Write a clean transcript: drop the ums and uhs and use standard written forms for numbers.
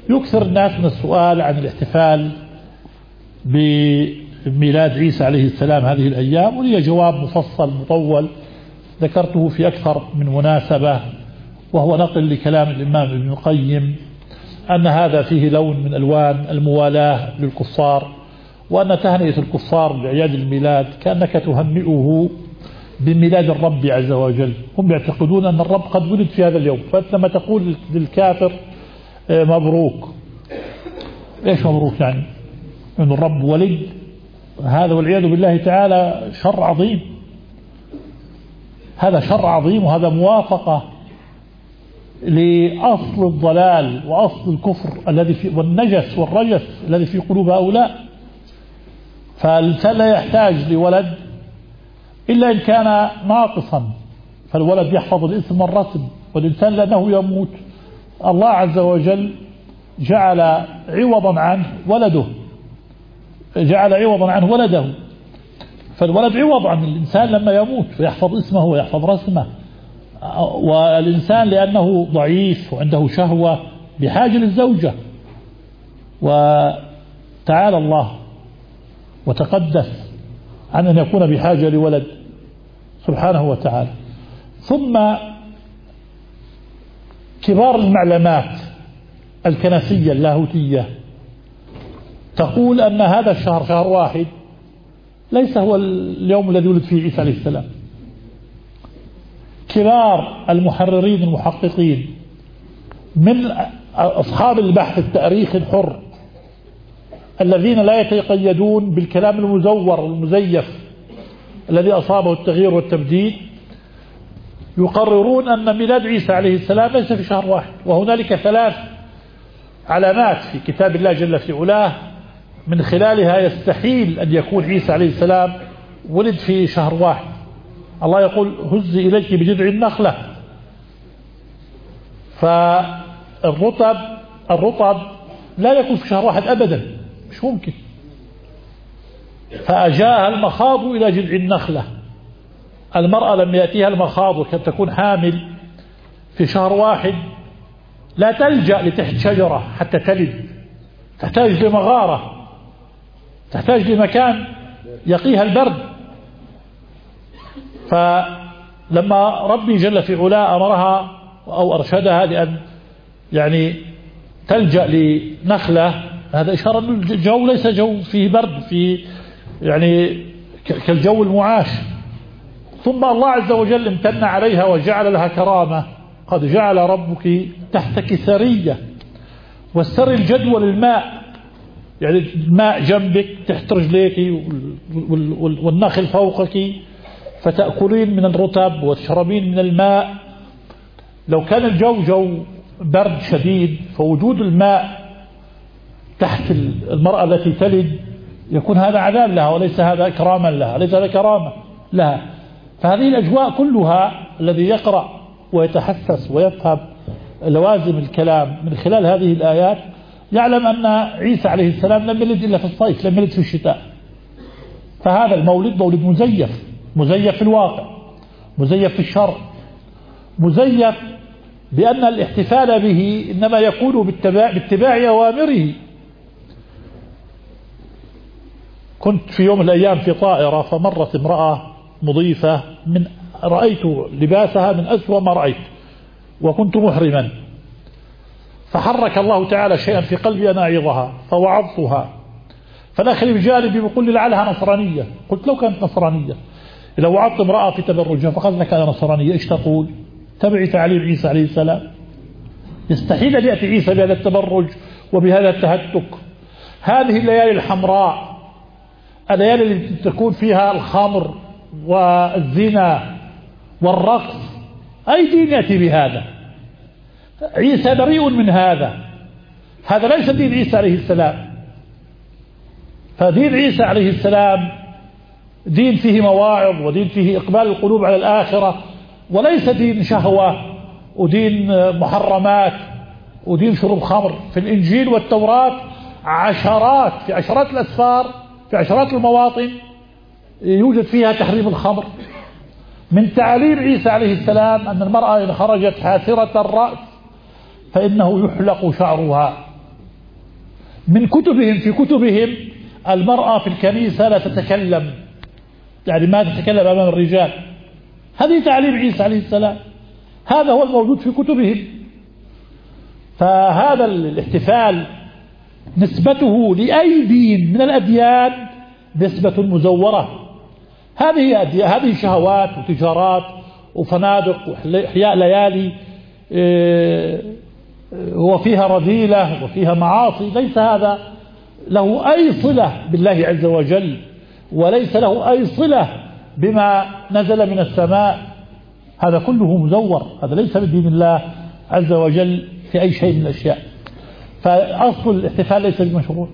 يكثر الناس من السؤال عن الاحتفال بميلاد عيسى عليه السلام هذه الأيام، ولي جواب مفصل مطول ذكرته في أكثر من مناسبة، وهو نقل لكلام الإمام ابن القيم أن هذا فيه لون من ألوان الموالاة للكفار، وأن تهنئة الكفار بأعياد الميلاد كأنك تهنئه بميلاد الرب عز وجل. هم يعتقدون أن الرب قد ولد في هذا اليوم، فأنت لما تقول للكافر مبروك، إيش مبروك يعني؟ أن الرب ولد، هذا والعياذ بالله تعالى شر عظيم، هذا شر عظيم، وهذا موافقة لأصل الضلال وأصل الكفر الذي في والنجس والرجس الذي في قلوب هؤلاء. فالإنسان لا يحتاج لولد إلا إن كان ناقصا، فالولد يحفظ الاسم والرسم، والإنسان لأنه يموت الله عز وجل جعل عوضا عنه ولده، جعل عوضا عنه ولده، فالولد عوض عن الإنسان لما يموت، فيحفظ اسمه ويحفظ رسمه. والإنسان لأنه ضعيف وعنده شهوة بحاجة للزوجة، وتعالى الله وتقدس عن أن يكون بحاجة لولد سبحانه وتعالى. ثم كبار المعلمات الكنسية اللاهوتية تقول أن هذا الشهر شهر واحد ليس هو اليوم الذي ولد فيه عيسى عليه السلام. كبار المحررين المحققين من أصحاب البحث التاريخي الحر الذين لا يتقيدون بالكلام المزور والمزيف الذي أصابه التغيير والتبديل يقررون أن ميلاد عيسى عليه السلام ليس في شهر واحد، وهنالك 3 علامات في كتاب الله جل في علاه من خلالها يستحيل أن يكون عيسى عليه السلام ولد في شهر واحد. الله يقول هز إليك بجذع النخلة، فالرطب لا يكون في شهر واحد أبدا، مش ممكن. فأجاء المخاض إلى جذع النخلة، المرأة لم يأتيها المخاض وكان تكون حامل في شهر واحد لا تلجأ لتحت شجرة حتى تلد، تحتاج لمغارة، تحتاج لمكان يقيها البرد. فلما ربي جل في علاه أمرها أو أرشدها لأن يعني تلجأ لنخلة، هذا إشارة أن الجو ليس جو فيه برد، في يعني كالجو المعاش. ثم الله عز وجل امتن عليها وجعل لها كرامة، قد جعل ربك تحتك سرية، والسري الجدول الماء، يعني الماء جنبك تحت رجليك والنخل فوقك، فتأكلين من الرطب وتشربين من الماء. لو كان الجو جو برد شديد فوجود الماء تحت المرأة التي تلد يكون هذا عذاب لها وليس هذا إكراما لها، ليس هذا كرامة لها. فهذه الأجواء كلها الذي يقرأ ويتحسس ويفهم لوازم الكلام من خلال هذه الآيات يعلم أن عيسى عليه السلام لم يلد إلا في الصيف، لم يلد في الشتاء. فهذا المولد مولد مزيف، مزيف في الواقع، مزيف في الشرع، مزيف بأن الاحتفال به إنما يكون باتباع أوامره. كنت في يوم من الأيام في طائرة فمرت امرأة مضيفة رأيت لباسها من أسوأ ما رأيت وكنت محرما، فحرك الله تعالى شيئا في قلبي أن أعظها فوعظتها، فالأخي بجانبي بيقول لي لعلها نصرانية. قلت لو كانت نصرانية، لو وعظت امرأة في تبرجها فقد لك أنا نصرانية، إيش تقول؟ تبعي تعليم عيسى عليه السلام. يستحيل أن يأتي عيسى بهذا التبرج وبهذا التهتك. هذه الليالي الحمراء، الليالي التي تكون فيها الخمر والزنا والرقص، أي دين يأتي بهذا؟ عيسى بريء من هذا، هذا ليس دين عيسى عليه السلام. فدين عيسى عليه السلام دين فيه مواعظ ودين فيه إقبال القلوب على الآخرة، وليس دين شهوة ودين محرمات ودين شرب خمر. في الإنجيل والتوراة في عشرات الأسفار في عشرات المواطن يوجد فيها تحريم الخمر. من تعاليم عيسى عليه السلام أن المرأة إن خرجت حاسرة الرأس فإنه يحلق شعرها من كتبهم في كتبهم المرأة في الكنيسة لا تتكلم، يعني ما تتكلم أمام الرجال. هذه تعليم عيسى عليه السلام، هذا هو الموجود في كتبهم. فهذا الاحتفال نسبته لأي دين من الأديان نسبة مزورة. هذه شهوات وتجارات وفنادق وإحياء ليالي وفيها رذيلة وفيها معاصي، ليس هذا له أي صلة بالله عز وجل، وليس له أي صلة بما نزل من السماء. هذا كله مزور، هذا ليس من دين الله عز وجل في أي شيء من الأشياء. فأصل الاحتفال ليس بمشروع.